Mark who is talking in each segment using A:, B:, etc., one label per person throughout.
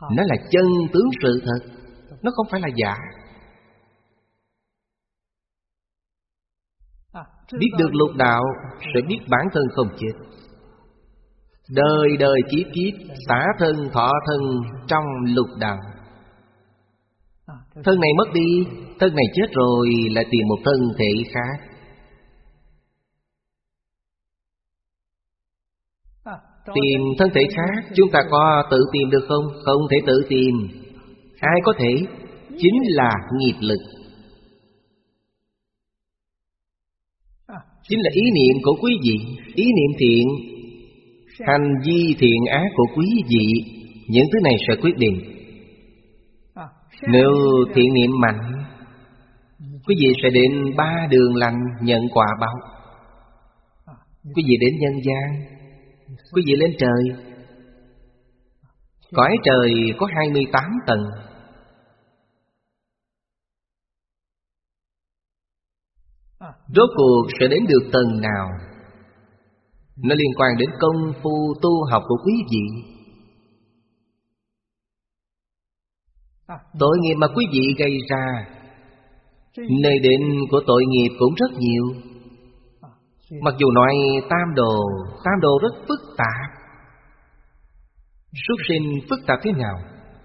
A: Nó là chân tướng sự thật, nó không phải là giả. Biết được lục đạo sẽ biết bản thân không chết. Đời đời kiếp kiếp xả thân thọ thân trong lục đạo. Thân này mất đi, thân này chết rồi, lại tìm một thân thể khác. Tìm thân thể khác, chúng ta có tự tìm được không? Không thể tự tìm. Ai có thể? Chính là nghiệp lực. Chính là ý niệm của quý vị. Ý niệm thiện, hành vi thiện ác của quý vị. Những thứ này sẽ quyết định. Nếu thiện niệm mạnh, quý vị sẽ đến 3 đường lành nhận quả báo. Quý vị đến nhân gian, quý vị lên trời. Cõi trời có 28 tầng. Rốt cuộc sẽ đến được tầng nào? Nó liên quan đến công phu tu học của quý vị. Tội nghiệp mà quý vị gây ra, nơi đến của tội nghiệp cũng rất nhiều. Mặc dù nói tam đồ rất phức tạp. Súc sinh phức tạp thế nào?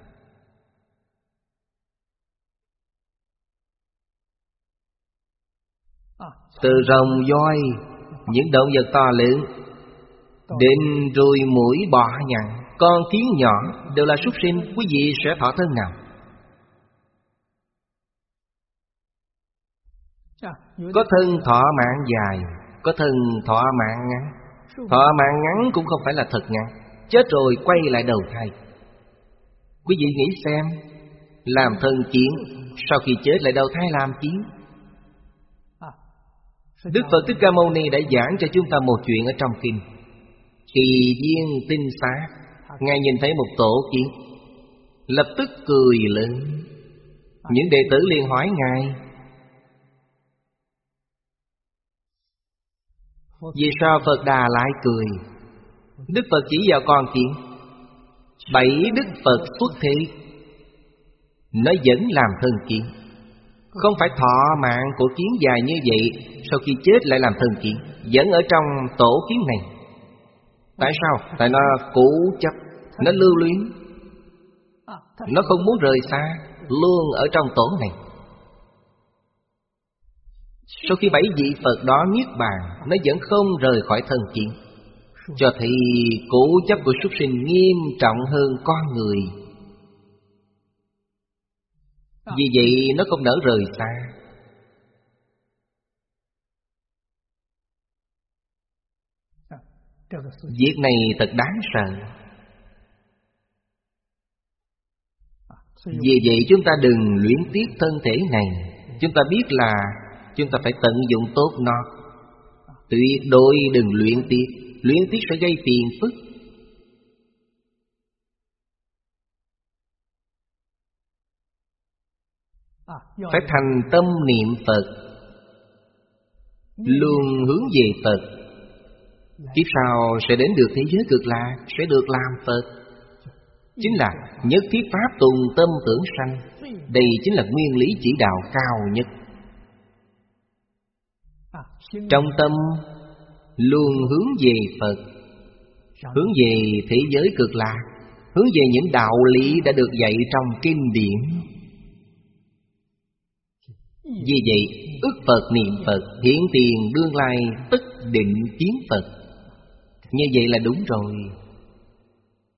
A: Từ rồng voi, những động vật to lớn, đến ruồi muỗi bọ nhặng, con kiến nhỏ đều là súc sinh. Quý vị sẽ thọ thân nào? Có thân thọ mạng dài, có thân thọ mạng ngắn. Thọ mạng ngắn cũng không phải là thật ngắn. Chết rồi quay lại đầu thai. Quý vị nghĩ xem, làm thân kiến, sau khi chết lại đầu thai làm kiến. Đức Phật Thích Ca Mâu Ni đã giảng cho chúng ta một chuyện ở trong kinh. Kỳ viên tinh xá, Ngài nhìn thấy một tổ kiến, lập tức cười lớn. Những đệ tử liền hỏi Ngài: vì sao Phật Đà lại cười? Đức Phật chỉ vào con kiến. 7 Đức Phật xuất thế, nó vẫn làm thân kiến. Không phải thọ mạng của kiến dài như vậy, sau khi chết lại làm thân kiến, vẫn ở trong tổ kiến này. Tại sao? Tại nó cố chấp, nó lưu luyến, nó không muốn rời xa, luôn ở trong tổ này. Sau khi 7 vị Phật đó niết bàn, nó vẫn không rời khỏi thân kiến, cho thấy cố chấp của súc sinh nghiêm trọng hơn con người. Vì vậy nó không nỡ rời xa. Việc này thật đáng sợ. Vì vậy chúng ta đừng luyến tiếc thân thể này. Chúng ta biết là chúng ta phải tận dụng tốt nó. Tuyệt đối đừng luyến tiếc. Luyến tiếc sẽ gây phiền phức. Phải thành tâm niệm Phật, luôn hướng về Phật. Kiếp sau sẽ đến được thế giới cực lạc, sẽ được làm Phật. Chính là nhất thiết pháp tùng tâm tưởng sanh. Đây chính là nguyên lý chỉ đạo cao nhất. Trong tâm luôn hướng về Phật, hướng về thế giới cực lạc, hướng về những đạo lý đã được dạy trong kinh điển. Vì vậy, ức Phật niệm Phật, hiện tiền đương lai tất định kiến Phật. Như vậy là đúng rồi.